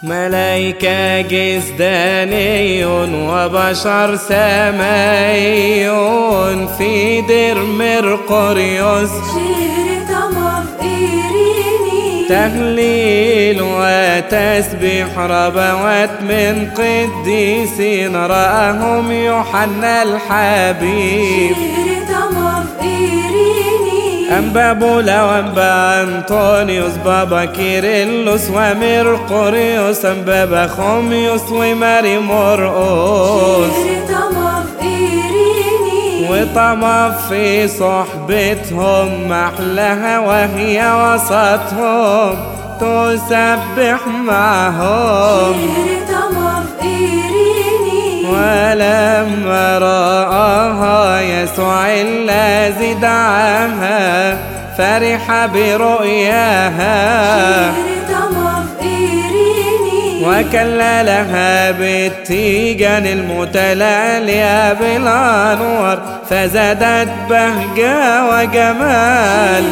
ملايكة جسداني وبشر سمائي في دير مرقريوس تهليل وتسبيح ربوات من قديسين رآهم يوحنا الحبيب أنبا بولا وأنبا أنطونيوس بابا كيرلس ومرقريوس أنبا بخوميوس وماري مرقس وطمع في صحبتهم محلها وهي وسطهم تسبح معهم ولما رآها يسوع الذي دعاها فرح برؤياها وكللها بالتيجان المتلالية بالأنوار فزادت بهجة وجمال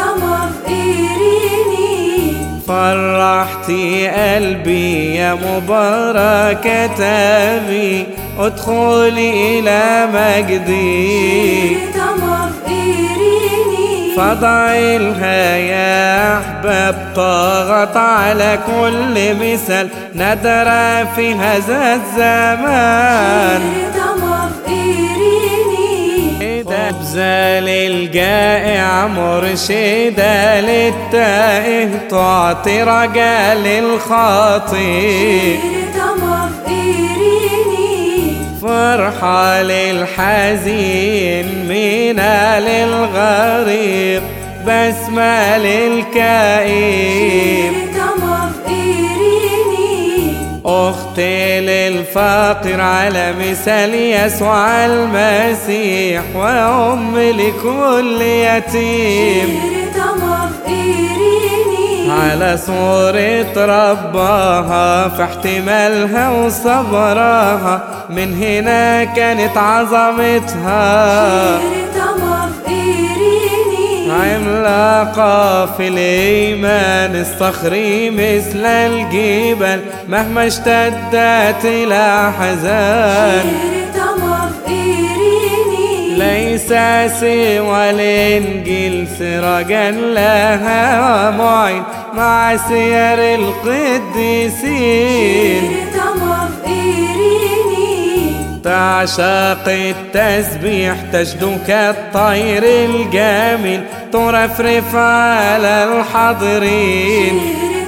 فرحتي قلبي يا مباركة أبي ادخلي إلى مجدي فضعي لها يا أحباب طاغت على كل مثال ندرى في هذا الزمان خبزة للجائع مرشدة للتائه تعطي رجاء للخاطئ فرحة للحزين منى للغريب بسمة للكئيب أختي للفقير على مثال يسوع المسيح وأم لكل يتيم على صورة ربها في احتمالها وصبرها من هنا كانت عظمتها عملاقة في الإيمان الصخري مثل الجبال مهما اشتدت الأحزان ليس سوى الإنجيل سراجا لها معين مع سير القديسين تعشق التسبيح تجدو كالطير الجميل ترفرف على الحاضرين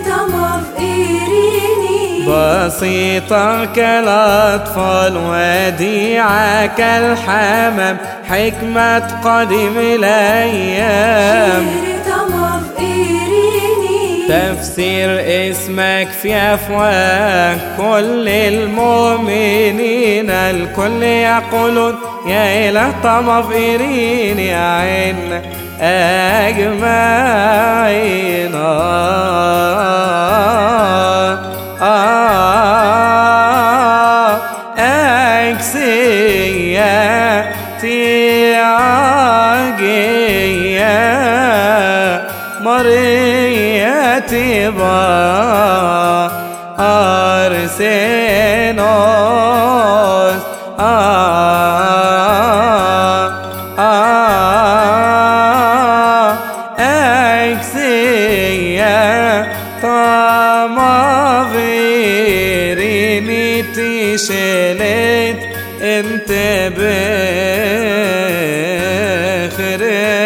بسيطة كالأطفال وديعة كالحمام حكمة قديم الأيام تفسير اسمك في أفواه كل المؤمنين الكل يقولون يا إله طمافيرين يا عين أجمعين أكسية تياجية مرية تبا أرسنوس أكسية طمافيريني تشلت انت بخير